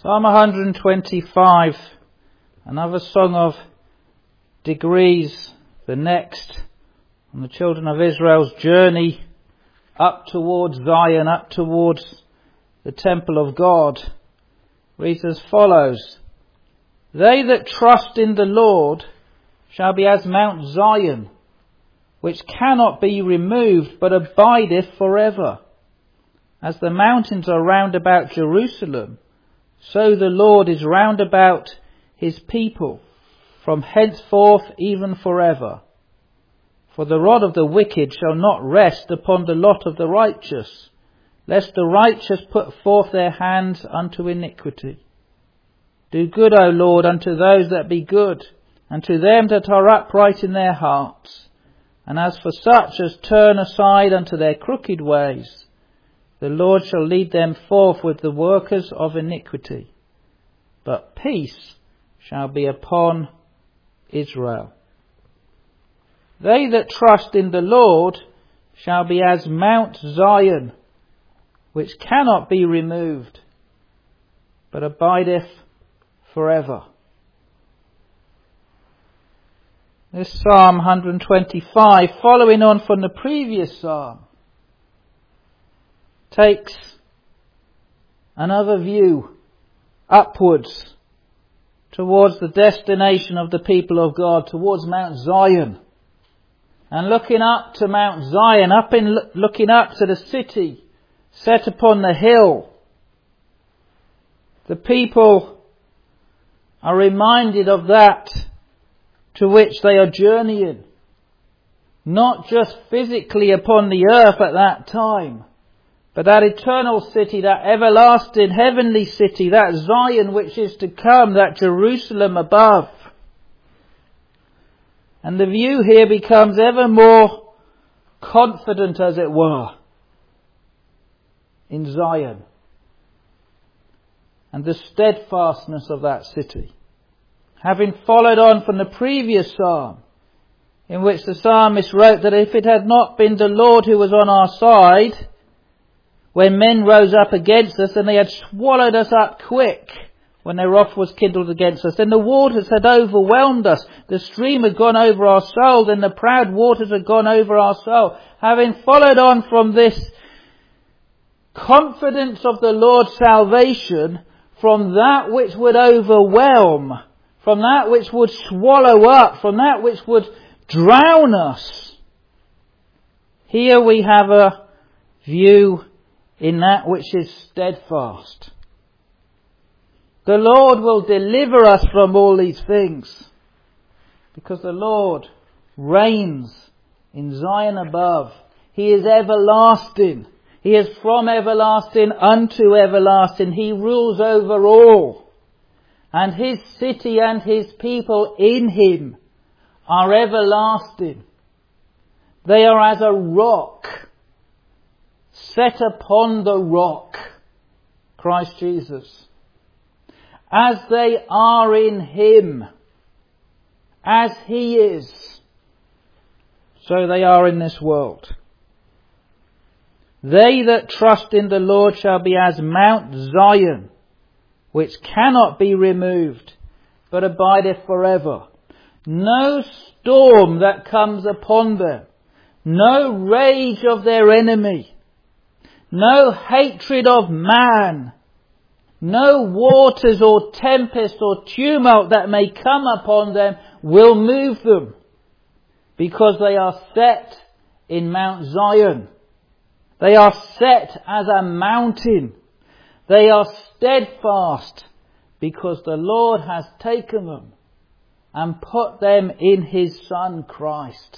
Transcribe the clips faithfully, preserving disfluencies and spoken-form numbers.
Psalm one twenty-five, another song of degrees, the next on the children of Israel's journey up towards Zion, up towards the temple of God, reads as follows: They that trust in the Lord shall be as Mount Zion, which cannot be removed, but abideth forever. As the mountains are round about Jerusalem, so the Lord is round about his people, from henceforth even forever. For the rod of the wicked shall not rest upon the lot of the righteous, lest the righteous put forth their hands unto iniquity. Do good, O Lord, unto those that be good, and to them that are upright in their hearts. And as for such as turn aside unto their crooked ways, the Lord shall lead them forth with the workers of iniquity. But peace shall be upon Israel. They that trust in the Lord shall be as Mount Zion, which cannot be removed, but abideth forever. This Psalm one twenty-five, following on from the previous Psalm, takes another view upwards towards the destination of the people of God, towards Mount Zion. And looking up to Mount Zion, up in looking up to the city set upon the hill, the people are reminded of that to which they are journeying. Not just physically upon the earth at that time, but that eternal city, that everlasting heavenly city, that Zion which is to come, that Jerusalem above. And the view here becomes ever more confident, as it were, in Zion and the steadfastness of that city. Having followed on from the previous psalm, in which the psalmist wrote that if it had not been the Lord who was on our side, when men rose up against us and they had swallowed us up quick, when their wrath was kindled against us, then the waters had overwhelmed us, the stream had gone over our soul, then the proud waters had gone over our soul. Having followed on from this confidence of the Lord's salvation, from that which would overwhelm, from that which would swallow up, from that which would drown us, here we have a view in that which is steadfast. The Lord will deliver us from all these things, because the Lord reigns in Zion above. He is everlasting. He is from everlasting unto everlasting. He rules over all. And his city and his people in him are everlasting. They are as a rock set upon the rock, Christ Jesus. As they are in him, as he is, so they are in this world. They that trust in the Lord shall be as Mount Zion, which cannot be removed, but abideth forever. No storm that comes upon them, no rage of their enemy, no hatred of man, no waters or tempest or tumult that may come upon them will move them, because they are set in Mount Zion. They are set as a mountain. They are steadfast because the Lord has taken them and put them in his Son Christ.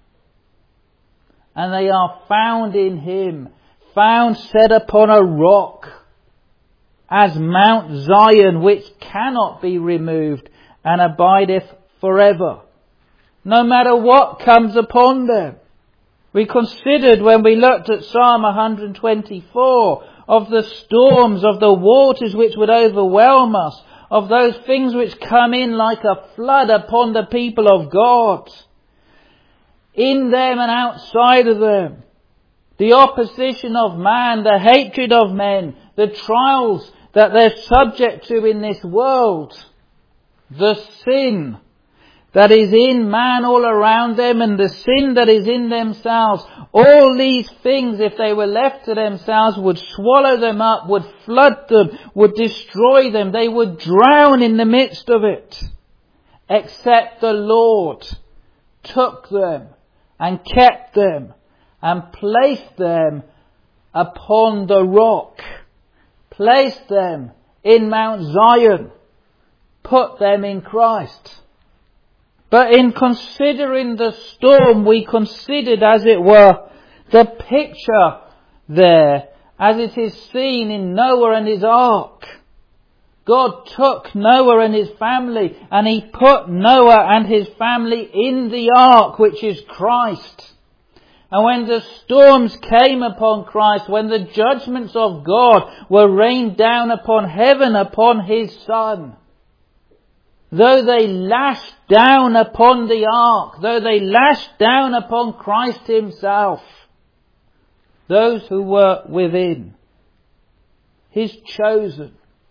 And they are found in him, found set upon a rock, as Mount Zion, which cannot be removed and abideth forever, no matter what comes upon them. We considered when we looked at Psalm one twenty-four of the storms, of the waters which would overwhelm us, of those things which come in like a flood upon the people of God, in them and outside of them. The opposition of man, the hatred of men, the trials that they're subject to in this world. The sin that is in man all around them and the sin that is in themselves. All these things, if they were left to themselves, would swallow them up, would flood them, would destroy them. They would drown in the midst of it. Except the Lord took them and kept them and placed them upon the rock. Placed them in Mount Zion. Put them in Christ. But in considering the storm, we considered, as it were, the picture there, as it is seen in Noah and his ark. God took Noah and his family, and He put Noah and his family in the ark, which is Christ. And when the storms came upon Christ, when the judgments of God were rained down upon heaven, upon His Son, though they lashed down upon the ark, though they lashed down upon Christ Himself, those who were within, His chosen,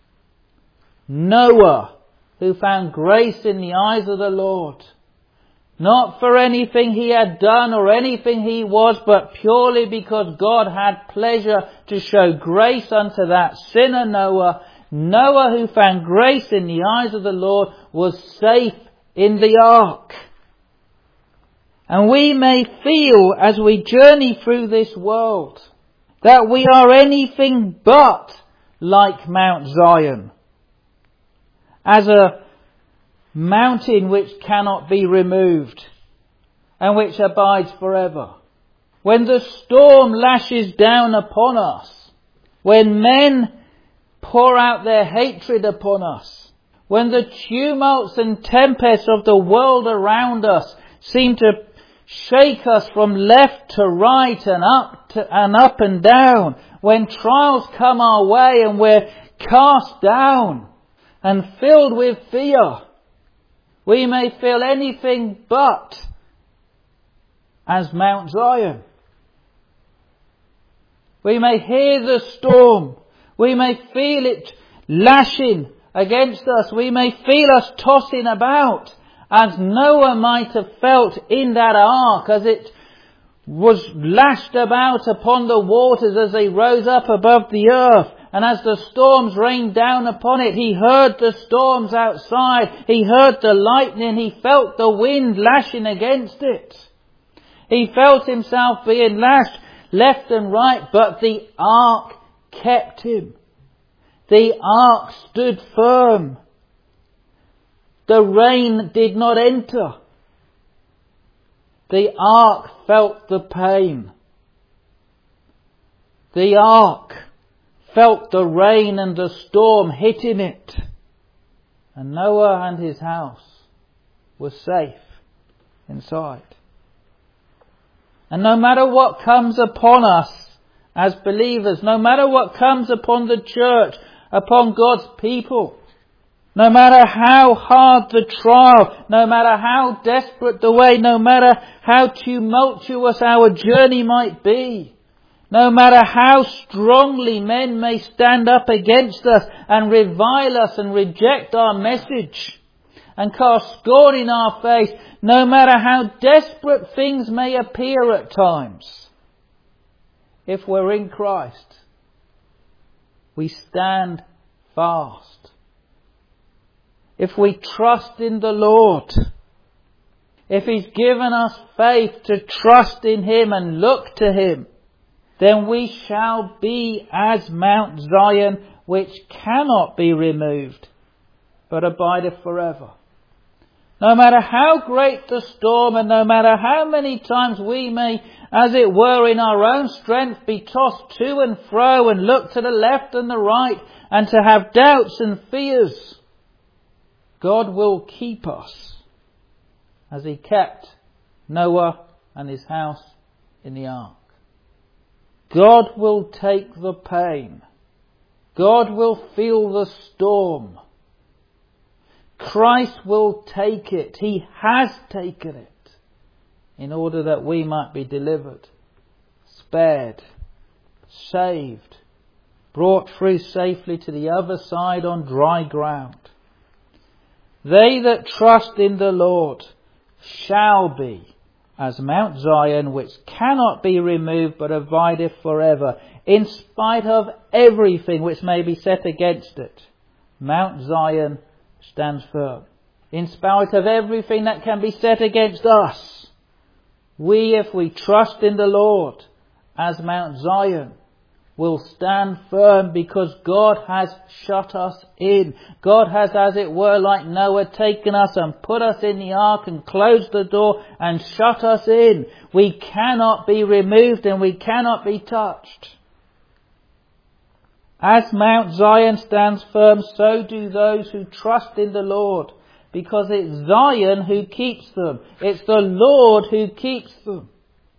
Noah, who found grace in the eyes of the Lord, not for anything he had done or anything he was, but purely because God had pleasure to show grace unto that sinner Noah. Noah, who found grace in the eyes of the Lord, was safe in the ark. And we may feel, as we journey through this world, that we are anything but like Mount Zion, as a mountain which cannot be removed and which abides forever. When the storm lashes down upon us, when men pour out their hatred upon us, when the tumults and tempests of the world around us seem to shake us from left to right and up to, and up and down, when trials come our way and we're cast down and filled with fear, we may feel anything but as Mount Zion. We may hear the storm. We may feel it lashing against us. We may feel us tossing about, as Noah might have felt in that ark as it was lashed about upon the waters as they rose up above the earth. And as the storms rained down upon it, he heard the storms outside. He heard the lightning. He felt the wind lashing against it. He felt himself being lashed left and right, but the ark kept him. The ark stood firm. The rain did not enter. The ark felt the pain. The ark felt the rain and the storm hitting it. And Noah and his house were safe inside. And no matter what comes upon us as believers, no matter what comes upon the church, upon God's people, no matter how hard the trial, no matter how desperate the way, no matter how tumultuous our journey might be, no matter how strongly men may stand up against us and revile us and reject our message and cast scorn in our face, no matter how desperate things may appear at times, if we're in Christ, we stand fast. If we trust in the Lord, if He's given us faith to trust in Him and look to Him, then we shall be as Mount Zion, which cannot be removed, but abideth forever. No matter how great the storm, and no matter how many times we may, as it were, in our own strength be tossed to and fro and look to the left and the right, and to have doubts and fears, God will keep us as He kept Noah and his house in the ark. God will take the pain. God will feel the storm. Christ will take it. He has taken it in order that we might be delivered, spared, saved, brought through safely to the other side on dry ground. They that trust in the Lord shall be as Mount Zion, which cannot be removed but abideth forever, in spite of everything which may be set against it. Mount Zion stands firm. In spite of everything that can be set against us, we, if we trust in the Lord, as Mount Zion, will stand firm, because God has shut us in. God has, as it were, like Noah, taken us and put us in the ark and closed the door and shut us in. We cannot be removed and we cannot be touched. As Mount Zion stands firm, so do those who trust in the Lord, because it's Zion who keeps them. It's the Lord who keeps them.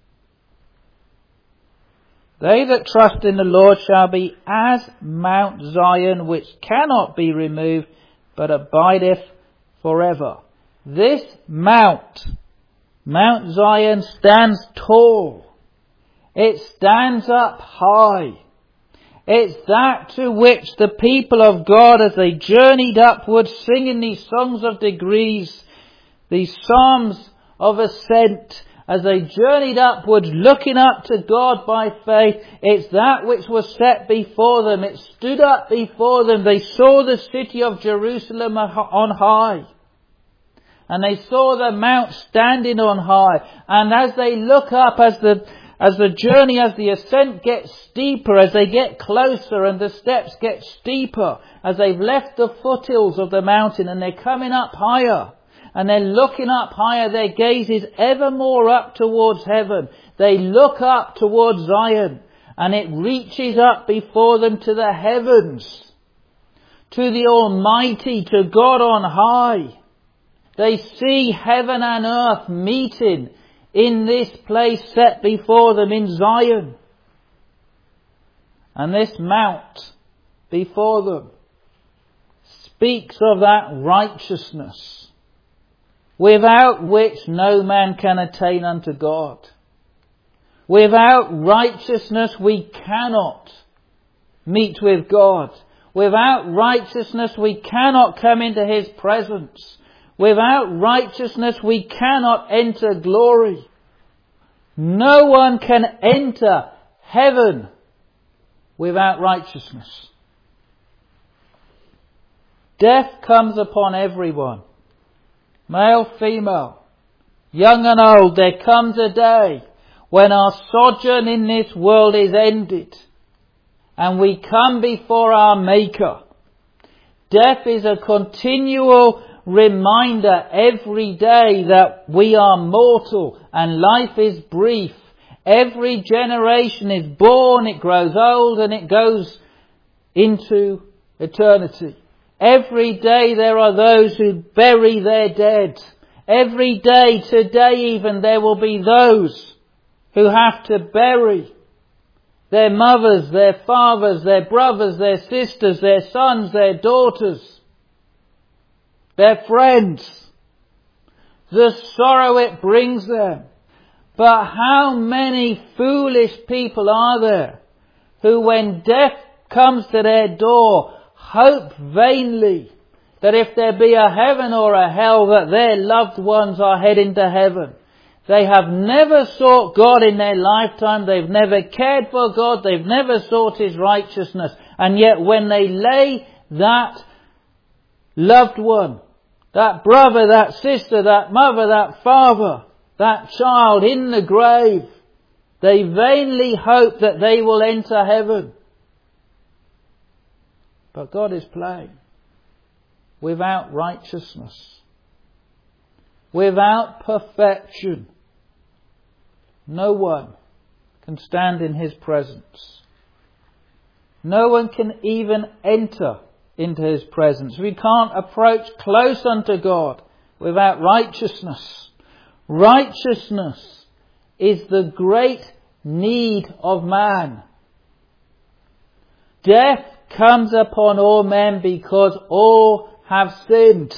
They that trust in the Lord shall be as Mount Zion, which cannot be removed, but abideth forever. This mount, Mount Zion, stands tall. It stands up high. It's that to which the people of God, as they journeyed upwards, singing these songs of degrees, these psalms of ascent, as they journeyed upwards, looking up to God by faith, it's that which was set before them. It stood up before them. They saw the city of Jerusalem on high. And they saw the mount standing on high. And as they look up, as the as the journey, as the ascent gets steeper, as they get closer and the steps get steeper, as they've left the foothills of the mountain and they're coming up higher, and they're looking up higher, their gaze is ever more up towards heaven. They look up towards Zion, and it reaches up before them to the heavens, to the Almighty, to God on high. They see heaven and earth meeting in this place set before them in Zion. And this mount before them speaks of that righteousness without which no man can attain unto God. Without righteousness we cannot meet with God. Without righteousness we cannot come into His presence. Without righteousness we cannot enter glory. No one can enter heaven without righteousness. Death comes upon everyone. Male, female, young and old. There comes a day when our sojourn in this world is ended and we come before our Maker. Death is a continual reminder every day that we are mortal and life is brief. Every generation is born, it grows old, and it goes into eternity. Every day there are those who bury their dead. Every day, today even, there will be those who have to bury their mothers, their fathers, their brothers, their sisters, their sons, their daughters, their friends. The sorrow it brings them. But how many foolish people are there who, when death comes to their door, hope vainly that if there be a heaven or a hell, that their loved ones are heading to heaven. They have never sought God in their lifetime. They've never cared for God. They've never sought His righteousness. And yet when they lay that loved one, that brother, that sister, that mother, that father, that child in the grave, they vainly hope that they will enter heaven. But God is plain. Without righteousness, without perfection, no one can stand in His presence. No one can even enter into His presence. We can't approach close unto God without righteousness. Righteousness is the great need of man. Death comes upon all men because all have sinned.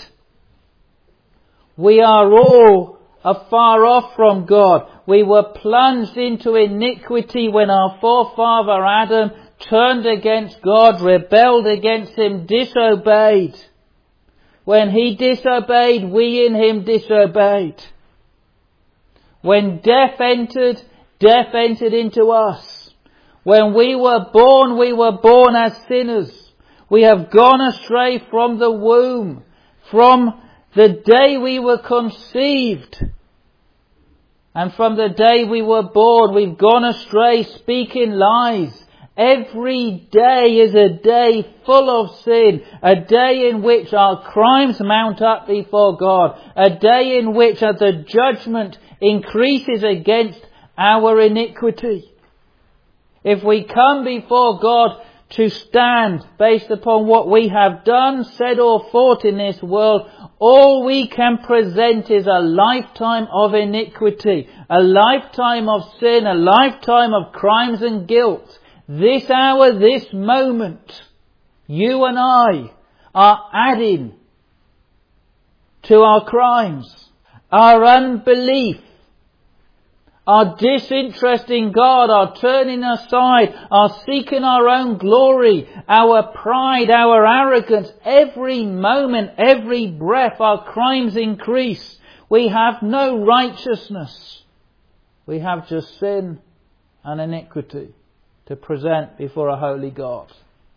We are all afar off from God. We were plunged into iniquity when our forefather Adam turned against God, rebelled against Him, disobeyed. When He disobeyed, we in Him disobeyed. When death entered, death entered into us. When we were born, we were born as sinners. We have gone astray from the womb, from the day we were conceived. And from the day we were born, we've gone astray, speaking lies. Every day is a day full of sin, a day in which our crimes mount up before God, a day in which the judgment increases against our iniquity. If we come before God to stand based upon what we have done, said or thought in this world, all we can present is a lifetime of iniquity, a lifetime of sin, a lifetime of crimes and guilt. This hour, this moment, you and I are adding to our crimes, our unbelief, our disinterest in God, our turning aside, our seeking our own glory, our pride, our arrogance. Every moment, every breath, our crimes increase. We have no righteousness. We have just sin and iniquity to present before a holy God.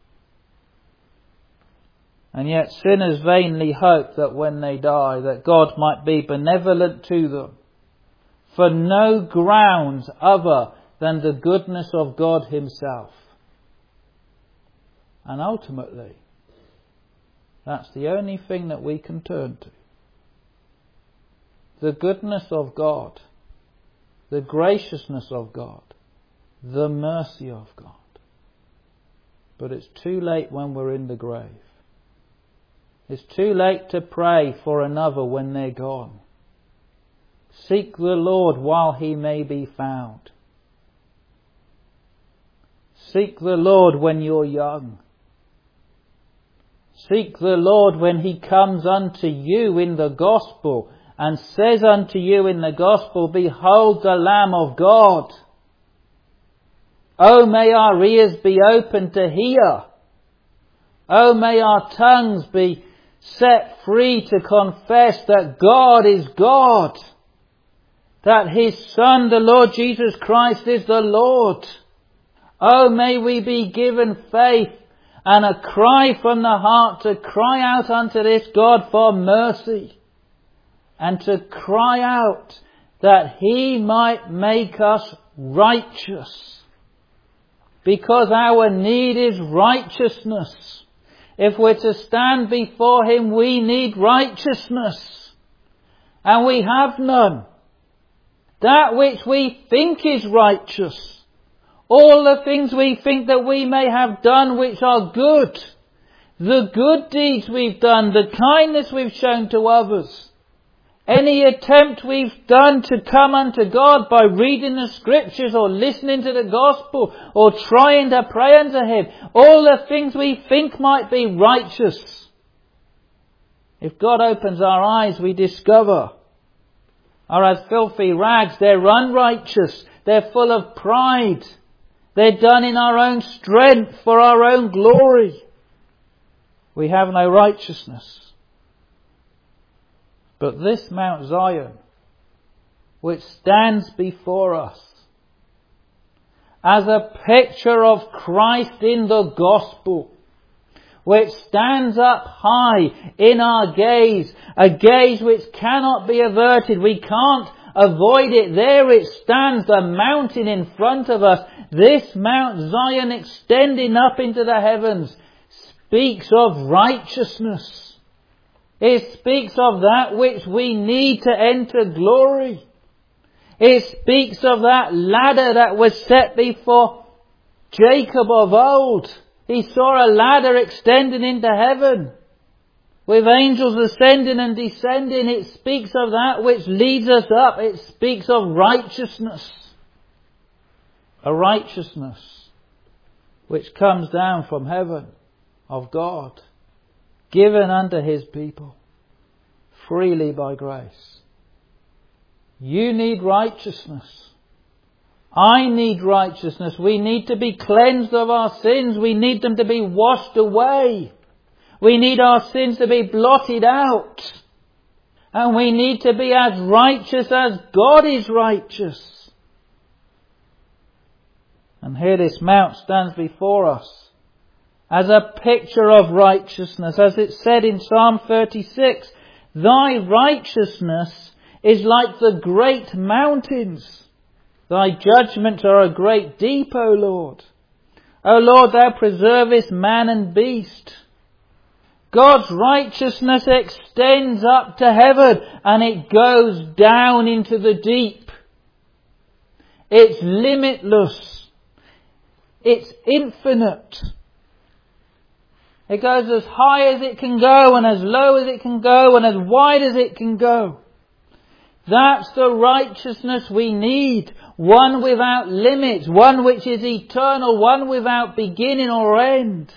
And yet sinners vainly hope that when they die, that God might be benevolent to them, for no grounds other than the goodness of God Himself. And ultimately, that's the only thing that we can turn to. The goodness of God, the graciousness of God, the mercy of God. But it's too late when we're in the grave. It's too late to pray for another when they're gone. Seek the Lord while He may be found. Seek the Lord when you're young. Seek the Lord when He comes unto you in the gospel and says unto you in the gospel, behold the Lamb of God. Oh, may our ears be open to hear. Oh, may our tongues be set free to confess that God is God. That His Son, the Lord Jesus Christ, is the Lord. Oh, may we be given faith and a cry from the heart to cry out unto this God for mercy. And to cry out that He might make us righteous. Because our need is righteousness. If we're to stand before Him, we need righteousness. And we have none. That which we think is righteous. All the things we think that we may have done which are good. The good deeds we've done, the kindness we've shown to others. Any attempt we've done to come unto God by reading the Scriptures or listening to the Gospel or trying to pray unto Him. All the things we think might be righteous. If God opens our eyes, we discover are as filthy rags. They're unrighteous. They're full of pride. They're done in our own strength for our own glory. We have no righteousness. But this Mount Zion, which stands before us as a picture of Christ in the gospel, which stands up high in our gaze, a gaze which cannot be averted. We can't avoid it. There it stands, the mountain in front of us. This Mount Zion extending up into the heavens speaks of righteousness. It speaks of that which we need to enter glory. It speaks of that ladder that was set before Jacob of old. He saw a ladder extending into heaven with angels ascending and descending. It speaks of that which leads us up. It speaks of righteousness. A righteousness which comes down from heaven of God, given unto His people freely by grace. You need righteousness. I need righteousness. We need to be cleansed of our sins. We need them to be washed away. We need our sins to be blotted out. And we need to be as righteous as God is righteous. And here this mount stands before us as a picture of righteousness. As it said in Psalm thirty-six, Thy righteousness is like the great mountains. Thy judgments are a great deep, O Lord. O Lord, Thou preservest man and beast. God's righteousness extends up to heaven and it goes down into the deep. It's limitless. It's infinite. It goes as high as it can go and as low as it can go and as wide as it can go. That's the righteousness we need. One without limits. One which is eternal. One without beginning or end.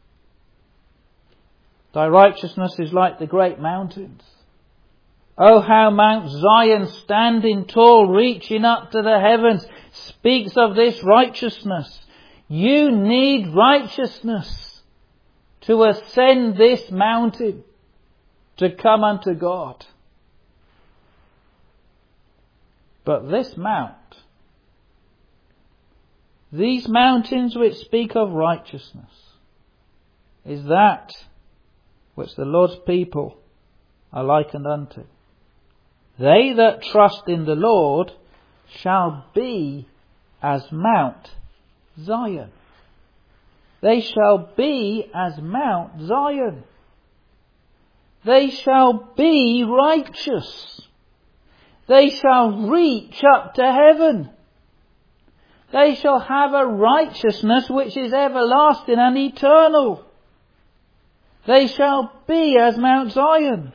Thy righteousness is like the great mountains. Oh, how Mount Zion, standing tall, reaching up to the heavens, speaks of this righteousness. You need righteousness to ascend this mountain, to come unto God. But this mount, these mountains which speak of righteousness, is that which the Lord's people are likened unto. They that trust in the Lord shall be as Mount Zion. They shall be as Mount Zion. They shall be righteous. They shall reach up to heaven. They shall have a righteousness which is everlasting and eternal. They shall be as Mount Zion.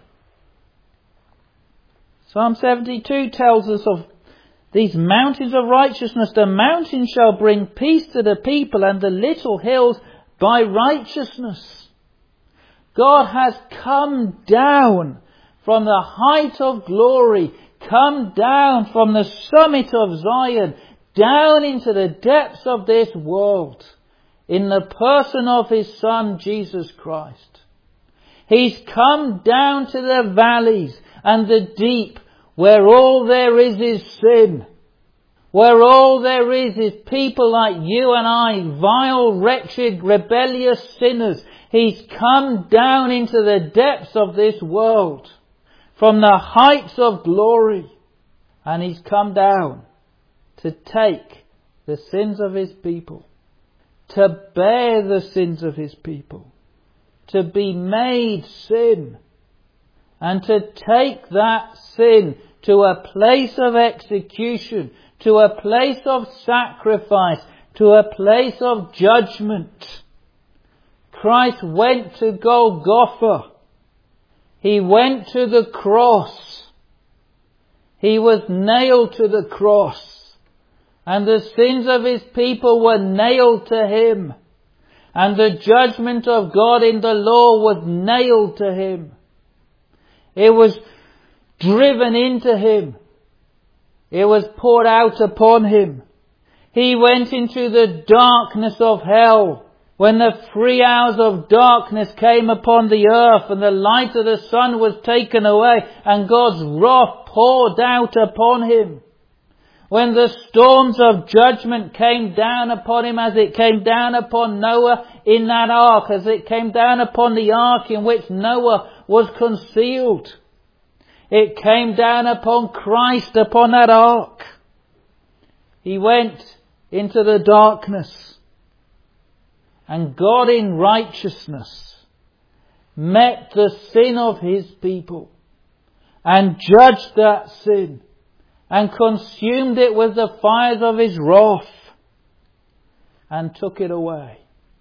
Psalm seventy-two tells us of these mountains of righteousness. The mountains shall bring peace to the people, and the little hills by righteousness. God has come down from the height of glory, come down from the summit of Zion, down into the depths of this world, in the person of His Son, Jesus Christ. He's come down to the valleys and the deep, where all there is is sin. Where all there is is people like you and I, vile, wretched, rebellious sinners. He's come down into the depths of this world, from the heights of glory. And He's come down to take the sins of His people, to bear the sins of His people, to be made sin, and to take that sin to a place of execution, to a place of sacrifice, to a place of judgment. Christ went to Golgotha. He went to the cross. He was nailed to the cross. And the sins of His people were nailed to Him. And the judgment of God in the law was nailed to Him. It was driven into Him. It was poured out upon Him. He went into the darkness of hell when the three hours of darkness came upon the earth and the light of the sun was taken away and God's wrath poured out upon Him. When the storms of judgment came down upon Him, as it came down upon Noah in that ark, as it came down upon the ark in which Noah was concealed. It came down upon Christ upon that ark. He went into the darkness. And God in righteousness met the sin of His people and judged that sin and consumed it with the fires of His wrath and took it away.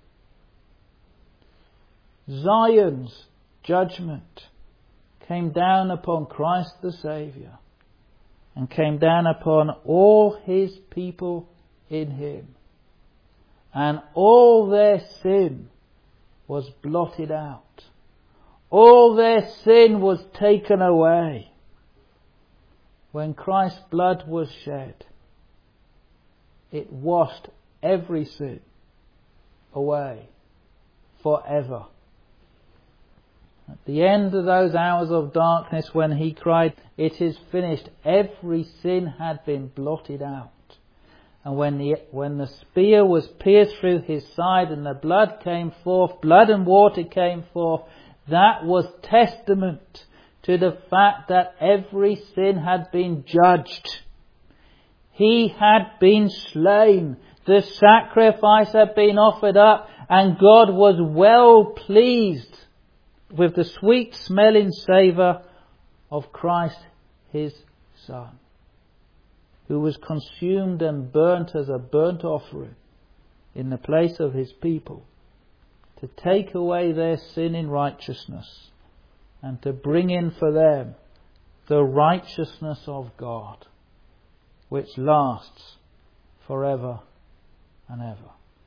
Zion's judgment came down upon Christ the Saviour and came down upon all His people in Him. And all their sin was blotted out. All their sin was taken away when Christ's blood was shed. It washed every sin away forever. At the end of those hours of darkness, when he cried, "It is finished," every sin had been blotted out. And when the, when the spear was pierced through his side and the blood came forth, blood and water came forth, that was testament to the fact that every sin had been judged. He had been slain. The sacrifice had been offered up, and God was well pleased with the sweet smelling savour of Christ his Son, who was consumed and burnt as a burnt offering in the place of his people, to take away their sin in righteousness and to bring in for them the righteousness of God, which lasts forever and ever.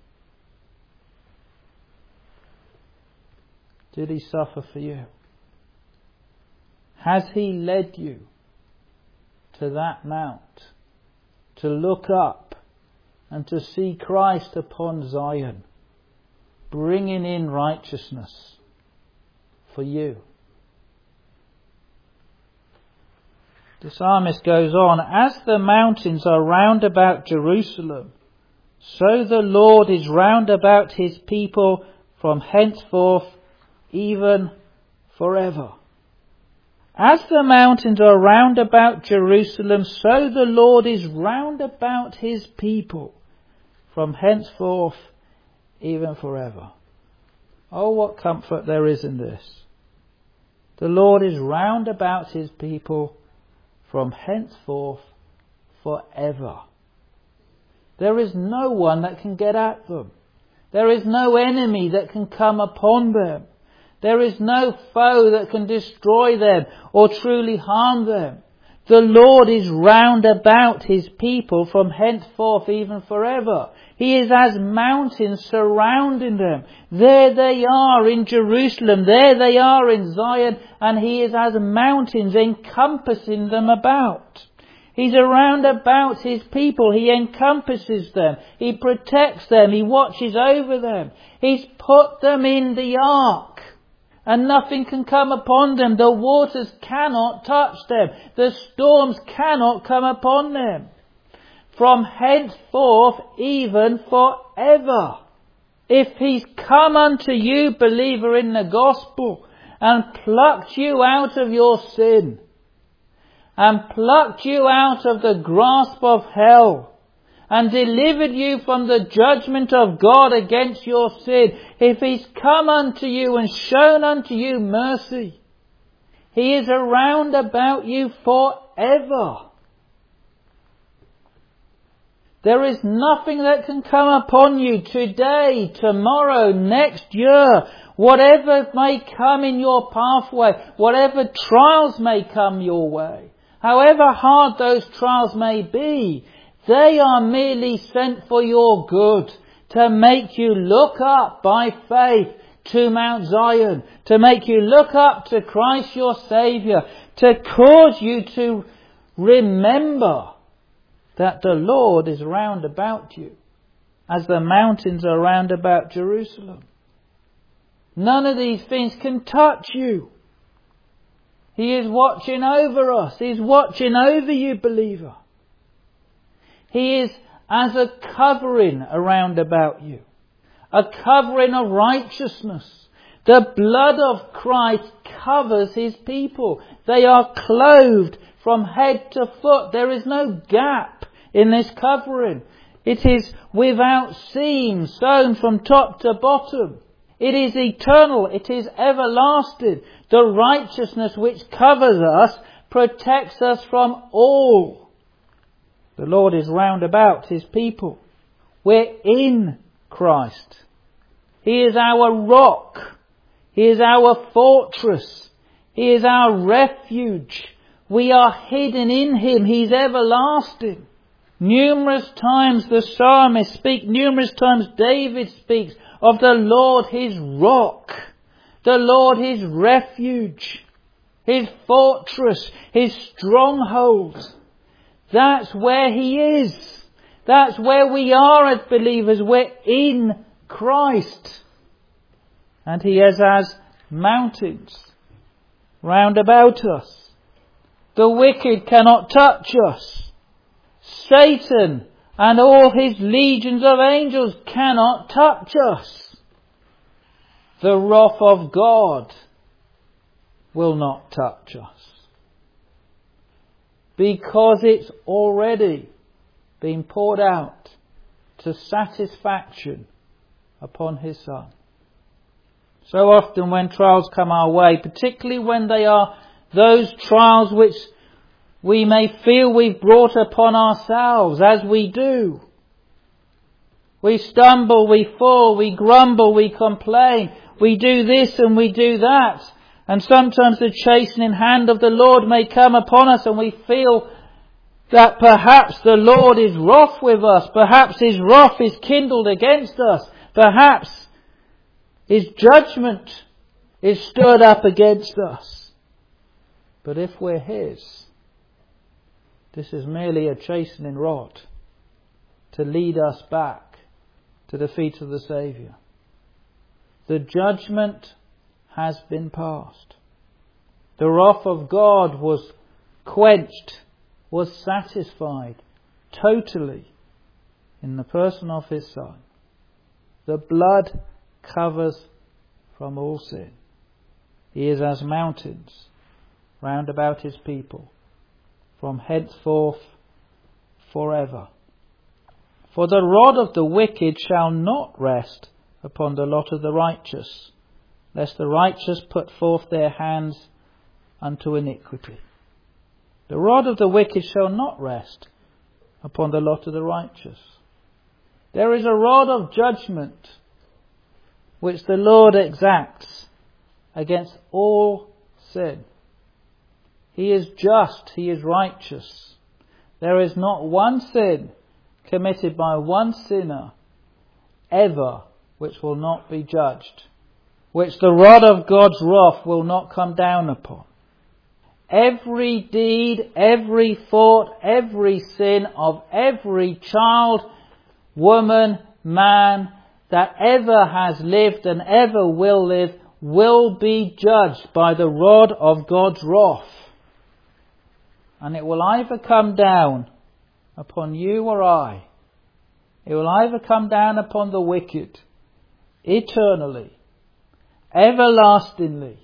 Did he suffer for you? Has he led you to that mount, to look up and to see Christ upon Zion, bringing in righteousness for you? The psalmist goes on, "As the mountains are round about Jerusalem, so the Lord is round about his people from henceforth, even forever." As the mountains are round about Jerusalem, so the Lord is round about his people from henceforth, even forever. Oh, what comfort there is in this. The Lord is round about his people from henceforth, forever. There is no one that can get at them. There is no enemy that can come upon them. There is no foe that can destroy them or truly harm them. The Lord is round about his people from henceforth, even forever. He is as mountains surrounding them. There they are in Jerusalem. There they are in Zion. And he is as mountains encompassing them about. He's around about his people. He encompasses them. He protects them. He watches over them. He's put them in the ark, and nothing can come upon them. The waters cannot touch them. The storms cannot come upon them. From henceforth, even forever. If he's come unto you, believer in the gospel, and plucked you out of your sin, and plucked you out of the grasp of hell, and delivered you from the judgment of God against your sin, if he's come unto you and shown unto you mercy, he is around about you forever. There is nothing that can come upon you today, tomorrow, next year, whatever may come in your pathway, whatever trials may come your way, however hard those trials may be, they are merely sent for your good, to make you look up by faith to Mount Zion, to make you look up to Christ your Saviour, to cause you to remember that the Lord is round about you, as the mountains are round about Jerusalem. None of these things can touch you. He is watching over us. He's watching over you, believer. He is as a covering around about you. A covering of righteousness. The blood of Christ covers his people. They are clothed from head to foot. There is no gap in this covering. It is without seam, sewn from top to bottom. It is eternal. It is everlasting. The righteousness which covers us protects us from all. The Lord is round about his people. We're in Christ. He is our rock. He is our fortress. He is our refuge. We are hidden in him. He's everlasting. Numerous times the psalmist speaks, numerous times David speaks of the Lord his rock, the Lord his refuge, his fortress, his stronghold. That's where he is. That's where we are as believers. We're in Christ. And He is as mountains round about us. The wicked cannot touch us. Satan and all his legions of angels cannot touch us. The wrath of God will not touch us, because it's already been poured out to satisfaction upon His Son. So often when trials come our way, particularly when they are those trials which we may feel we've brought upon ourselves, as we do. We stumble, we fall, we grumble, we complain, we do this and we do that. And sometimes the chastening hand of the Lord may come upon us and we feel that perhaps the Lord is wroth with us. Perhaps His wrath is kindled against us. Perhaps His judgment is stirred up against us. But if we're His, this is merely a chastening rod to lead us back to the feet of the Saviour. The judgment has been passed. The wrath of God was quenched, was satisfied totally in the person of His Son. The blood covers from all sin. He is as mountains round about His people, from henceforth forever. For the rod of the wicked shall not rest upon the lot of the righteous, lest the righteous put forth their hands unto iniquity. The rod of the wicked shall not rest upon the lot of the righteous. There is a rod of judgment which the Lord exacts against all sin. He is just, He is righteous. There is not one sin committed by one sinner ever which will not be judged, which the rod of God's wrath will not come down upon. Every deed, every thought, every sin of every child, woman, man that ever has lived and ever will live will be judged by the rod of God's wrath. And it will either come down upon you or I. It will either come down upon the wicked eternally, everlastingly,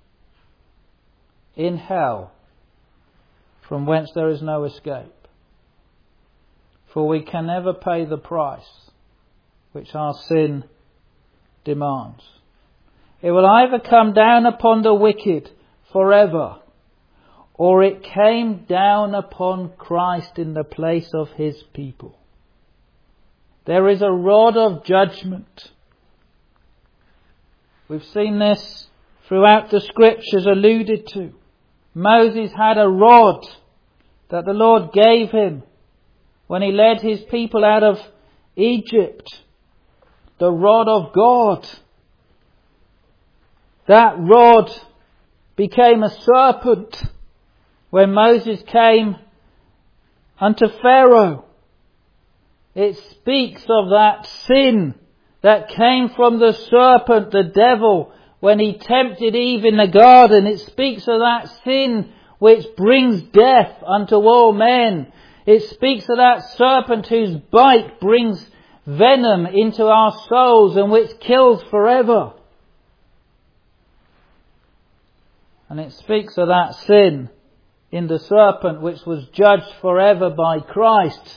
in hell, from whence there is no escape. For we can never pay the price which our sin demands. It will either come down upon the wicked forever, or it came down upon Christ in the place of His people. There is a rod of judgment. We've seen this throughout the Scriptures alluded to. Moses had a rod that the Lord gave him when he led his people out of Egypt. The rod of God. That rod became a serpent when Moses came unto Pharaoh. It speaks of that sin that came from the serpent, the devil, when he tempted Eve in the garden. It speaks of that sin which brings death unto all men. It speaks of that serpent whose bite brings venom into our souls and which kills forever. And it speaks of that sin in the serpent which was judged forever by Christ,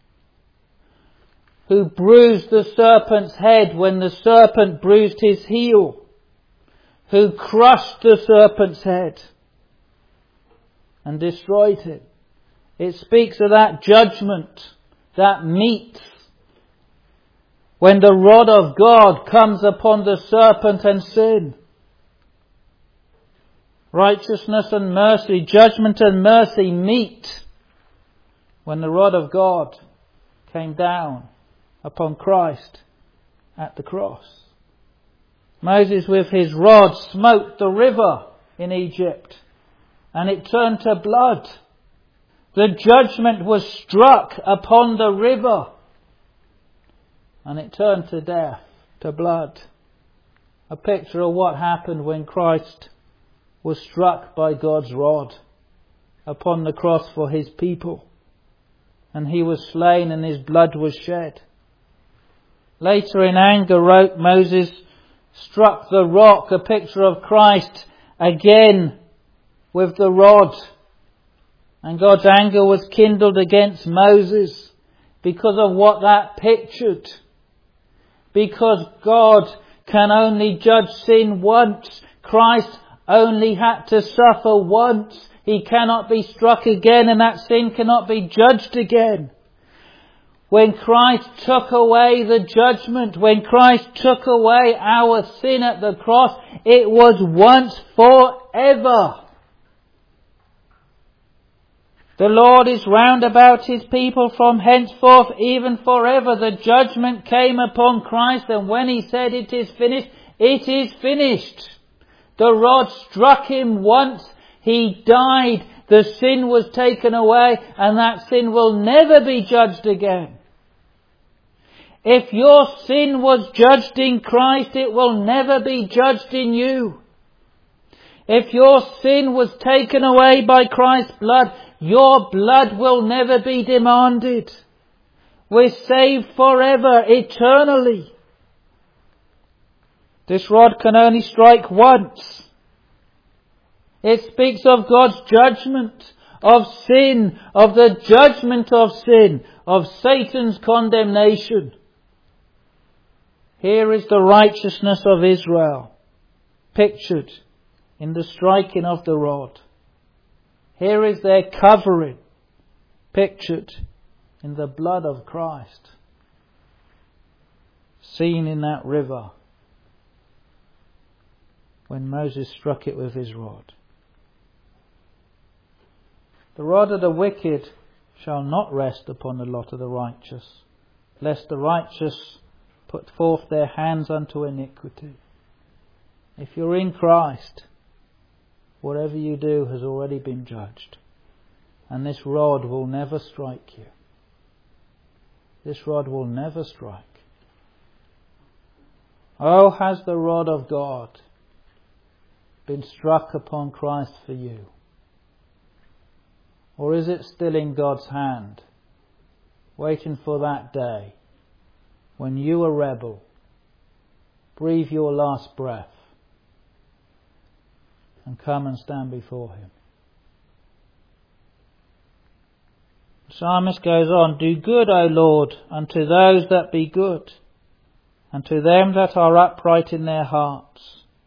who bruised the serpent's head when the serpent bruised his heel, who crushed the serpent's head and destroyed him. It speaks of that judgment that meets when the rod of God comes upon the serpent and sin. Righteousness and mercy, judgment and mercy meet when the rod of God came down upon Christ at the cross. Moses with his rod smote the river in Egypt and it turned to blood. The judgment was struck upon the river, and it turned to death, to blood. A picture of what happened when Christ was struck by God's rod upon the cross for his people, and he was slain and his blood was shed. Later in anger wrote Moses struck the rock, a picture of Christ again with the rod. And God's anger was kindled against Moses because of what that pictured. Because God can only judge sin once. Christ only had to suffer once. He cannot be struck again, and that sin cannot be judged again. When Christ took away the judgment, when Christ took away our sin at the cross, it was once forever. The Lord is round about his people from henceforth, even forever. The judgment came upon Christ, and when he said it is finished, it is finished. The rod struck him once. He died. The sin was taken away, and that sin will never be judged again. If your sin was judged in Christ, it will never be judged in you. If your sin was taken away by Christ's blood, your blood will never be demanded. We're saved forever, eternally. This rod can only strike once. It speaks of God's judgment, of sin, of the judgment of sin, of Satan's condemnation. Here is the righteousness of Israel, pictured in the striking of the rod. Here is their covering, pictured in the blood of Christ, seen in that river when Moses struck it with his rod. The rod of the wicked shall not rest upon the lot of the righteous, lest the righteous put forth their hands unto iniquity. If you're in Christ, whatever you do has already been judged. And this rod will never strike you. This rod will never strike. Oh, has the rod of God been struck upon Christ for you? Or is it still in God's hand, waiting for that day when you, a rebel, breathe your last breath and come and stand before him? The psalmist goes on, do good, O Lord, unto those that be good, and to them that are upright in their hearts.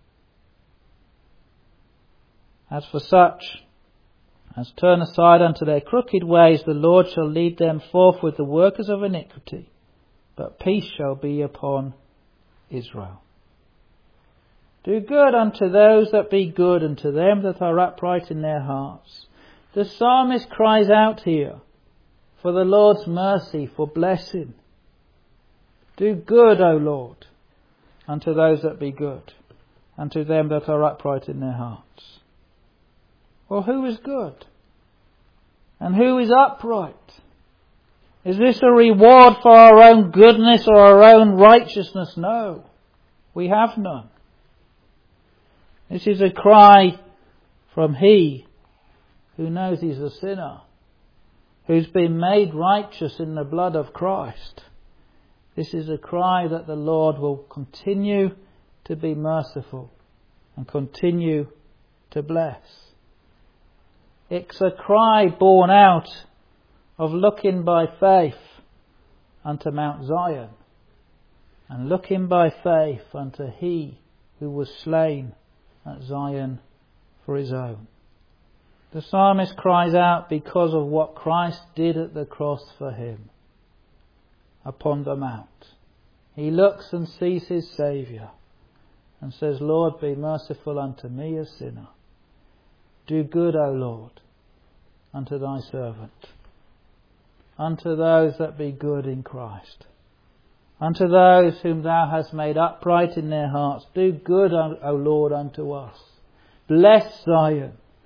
As for such as turn aside unto their crooked ways, the Lord shall lead them forth with the workers of iniquity, but peace shall be upon Israel. Do good unto those that be good, and to them that are upright in their hearts. The psalmist cries out here for the Lord's mercy, for blessing. Do good, O Lord, unto those that be good, and to them that are upright in their hearts. Well, who is good? And who is upright? Is this a reward for our own goodness or our own righteousness? No, we have none. This is a cry from he who knows he's a sinner, who's been made righteous in the blood of Christ. This is a cry that the Lord will continue to be merciful and continue to bless. It's a cry born out of looking by faith unto Mount Zion, and looking by faith unto he who was slain at Zion for his own. The psalmist cries out because of what Christ did at the cross for him upon the mount. He looks and sees his Saviour and says, Lord, be merciful unto me, a sinner. Do good, O Lord, unto thy servant, unto those that be good in Christ, unto those whom thou hast made upright in their hearts. Do good, O Lord, unto us. Bless Zion.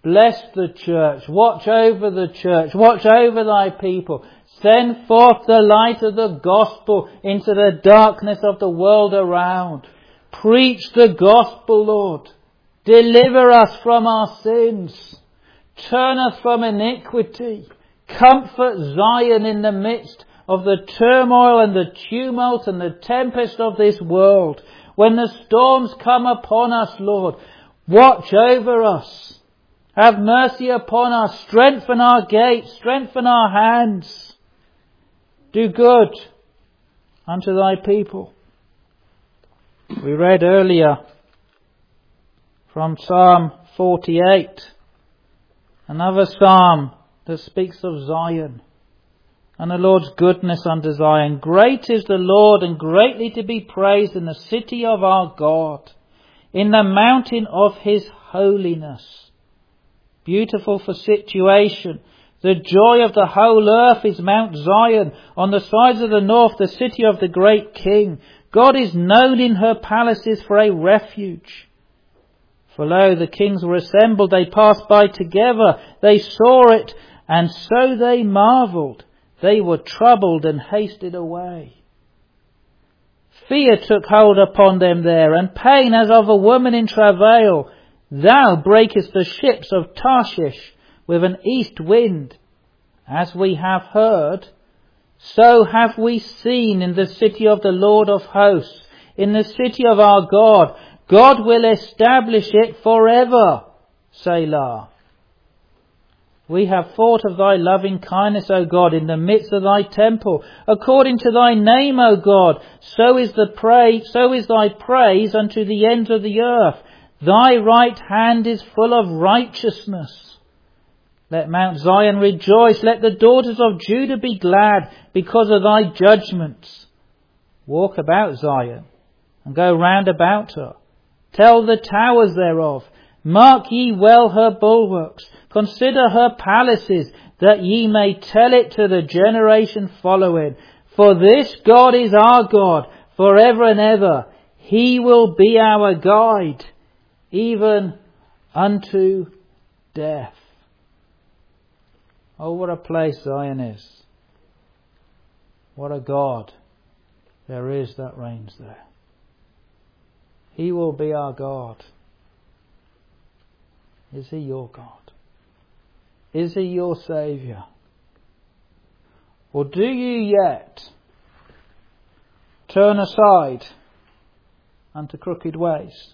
Bless the church. Watch over the church. Watch over thy people. Send forth the light of the gospel into the darkness of the world around. Preach the gospel, Lord. Deliver us from our sins. Turn us from iniquity. Comfort Zion in the midst of the turmoil and the tumult and the tempest of this world. When the storms come upon us, Lord, watch over us. Have mercy upon us. Strengthen our gates. Strengthen our hands. Do good unto thy people. We read earlier from Psalm forty-eight, another psalm that speaks of Zion and the Lord's goodness unto Zion. Great is the Lord and greatly to be praised in the city of our God, in the mountain of his holiness. Beautiful for situation. The joy of the whole earth is Mount Zion, on the sides of the north, the city of the great King. God is known in her palaces for a refuge. For lo, the kings were assembled, they passed by together, they saw it, and so they marvelled. They were troubled and hasted away. Fear took hold upon them there, and pain as of a woman in travail. Thou breakest the ships of Tarshish with an east wind. As we have heard, so have we seen in the city of the Lord of hosts, in the city of our God. God will establish it forever. Selah. We have thought of thy loving kindness, O God, in the midst of thy temple. According to thy name, O God, so is the praise, so is thy praise unto the ends of the earth. Thy right hand is full of righteousness. Let Mount Zion rejoice. Let the daughters of Judah be glad because of thy judgments. Walk about Zion and go round about her. Tell the towers thereof. Mark ye well her bulwarks. Consider her palaces, that ye may tell it to the generation following. For this God is our God forever and ever. He will be our guide, even unto death. Oh, what a place Zion is. What a God there is that reigns there. He will be our God. Is he your God? Is he your Saviour? Or do you yet turn aside unto crooked ways?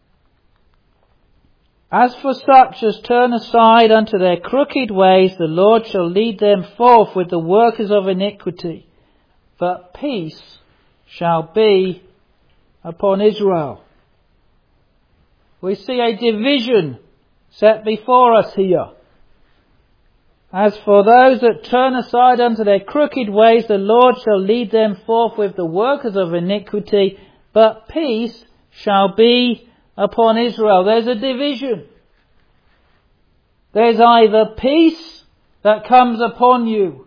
As for such as turn aside unto their crooked ways, the Lord shall lead them forth with the workers of iniquity. But peace shall be upon Israel. We see a division set before us here. As for those that turn aside unto their crooked ways, the Lord shall lead them forth with the workers of iniquity. But peace shall be upon Israel. There's a division. There's either peace that comes upon you,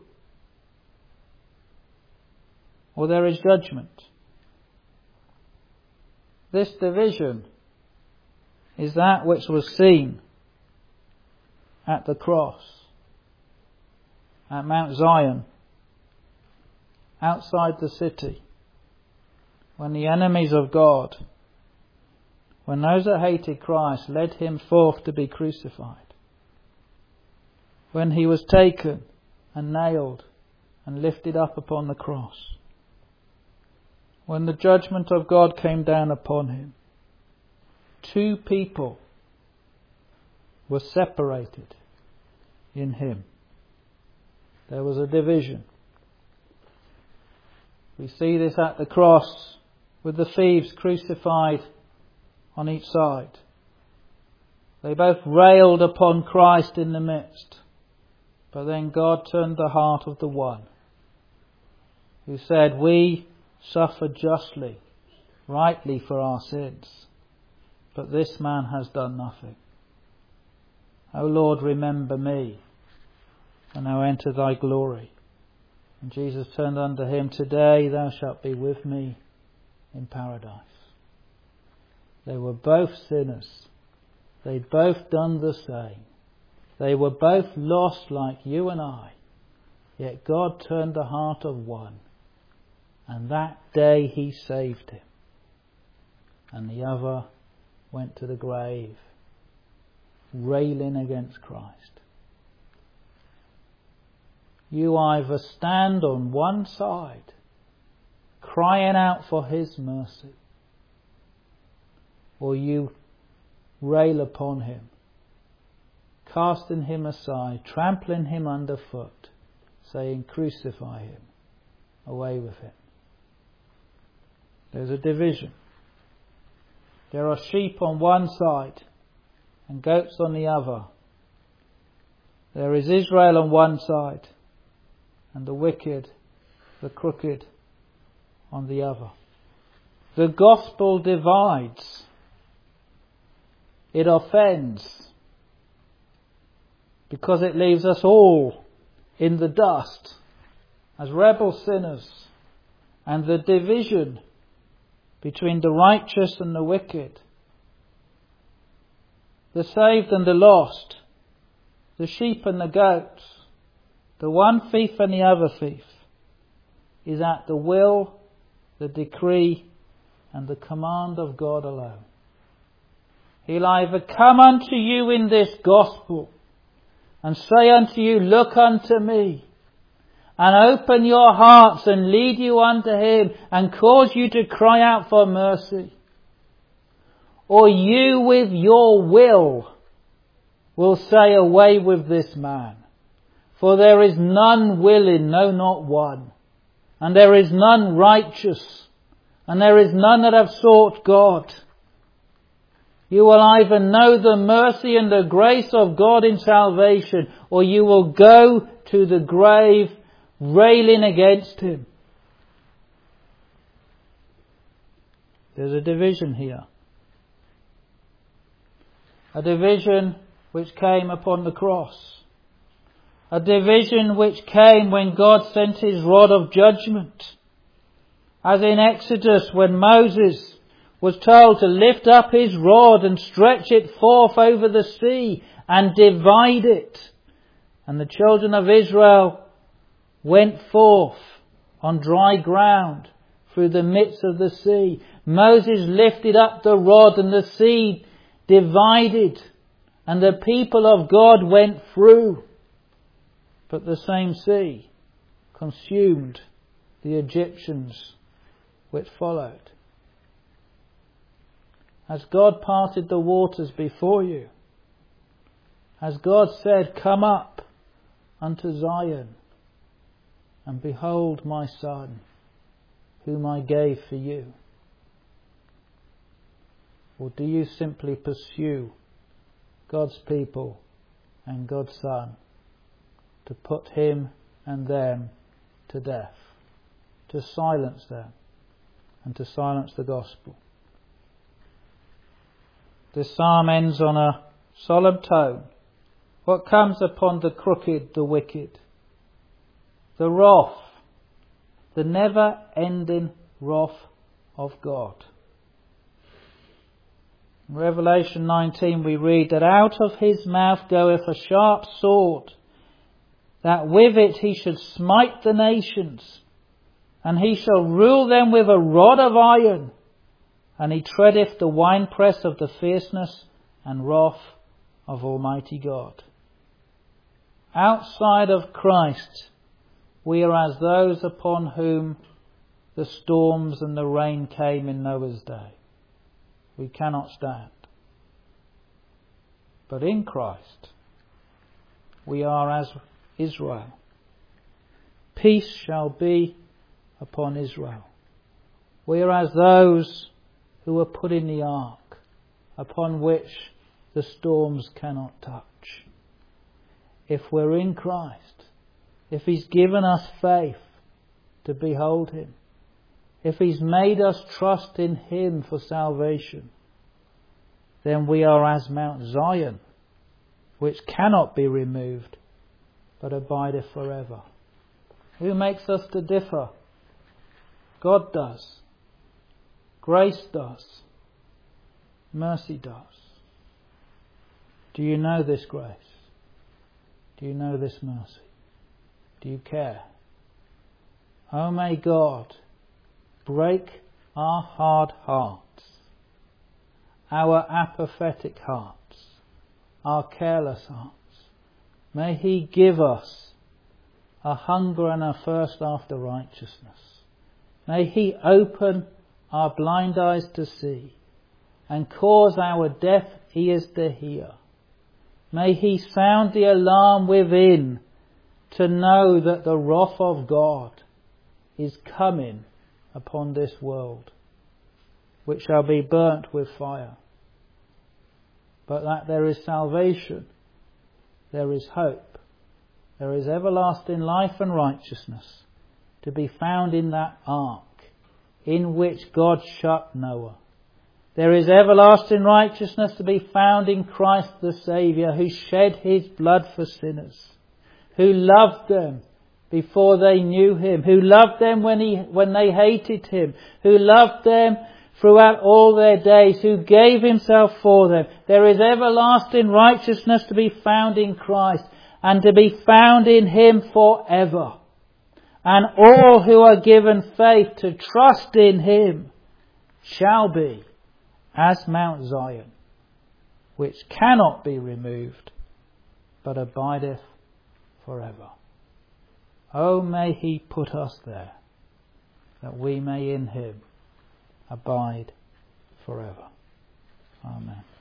or there is judgment. This division is that which was seen at the cross, at Mount Zion, outside the city, when the enemies of God, when those that hated Christ led him forth to be crucified, when he was taken and nailed and lifted up upon the cross, when the judgment of God came down upon him, two people were separated in him. There was a division. We see this at the cross with the thieves crucified on each side. They both railed upon Christ in the midst. But then God turned the heart of the one who said, we suffer justly, rightly for our sins, but this man has done nothing. O Lord, remember me when thou enter thy glory. And Jesus turned unto him, today thou shalt be with me in paradise. They were both sinners. They'd both done the same. They were both lost like you and I, yet God turned the heart of one, and that day he saved him, and the other went to the grave, railing against Christ. You either stand on one side, crying out for his mercy, or you rail upon him, casting him aside, trampling him underfoot, saying, crucify him, away with him. There's a division. There are sheep on one side and goats on the other. There is Israel on one side and the wicked, the crooked on the other. The gospel divides. It offends because it leaves us all in the dust as rebel sinners, and the division between the righteous and the wicked, the saved and the lost, the sheep and the goats, the one thief and the other thief, is at the will, the decree and the command of God alone. He'll either come unto you in this gospel and say unto you, look unto me, and open your hearts and lead you unto him and cause you to cry out for mercy. Or you with your will will say, away with this man. For there is none willing, no not one. And there is none righteous. And there is none that have sought God. You will either know the mercy and the grace of God in salvation, or you will go to the grave railing against him. There's a division here. A division which came upon the cross. A division which came when God sent his rod of judgment. As in Exodus, when Moses was told to lift up his rod and stretch it forth over the sea and divide it. And the children of Israel went forth on dry ground through the midst of the sea. Moses lifted up the rod and the sea divided, and the people of God went through. But the same sea consumed the Egyptians which followed. Has God parted the waters before you? Has God said, come up unto Zion, and behold my son, whom I gave for you? Or do you simply pursue God's people and God's son to put him and them to death, to silence them and to silence the gospel? This psalm ends on a solemn tone. What comes upon the crooked, the wicked? The wrath, the never-ending wrath of God. In Revelation nineteen we read that out of his mouth goeth a sharp sword, that with it he should smite the nations, and he shall rule them with a rod of iron, and he treadeth the winepress of the fierceness and wrath of Almighty God. Outside of Christ, we are as those upon whom the storms and the rain came in Noah's day. We cannot stand. But in Christ, we are as Israel. Peace shall be upon Israel. We are as those who were put in the ark, upon which the storms cannot touch. If we're in Christ, if he's given us faith to behold him, if he's made us trust in him for salvation, then we are as Mount Zion, which cannot be removed, but abideth forever. Who makes us to differ? God does. Grace does. Mercy does. Do you know this grace? Do you know this mercy? Do you care? Oh, may God break our hard hearts, our apathetic hearts, our careless hearts. May He give us a hunger and a thirst after righteousness. May He open our blind eyes to see and cause our deaf ears to hear. May He sound the alarm within to know that the wrath of God is coming upon this world, which shall be burnt with fire. But that there is salvation, there is hope, there is everlasting life and righteousness to be found in that ark in which God shut Noah. There is everlasting righteousness to be found in Christ the Saviour, who shed His blood for sinners, who loved them before they knew Him, who loved them when he when they hated Him, who loved them throughout all their days, who gave Himself for them. There is everlasting righteousness to be found in Christ and to be found in Him forever. And all who are given faith to trust in Him shall be as Mount Zion, which cannot be removed, but abideth forever. Oh, may He put us there, that we may in Him abide forever. Amen.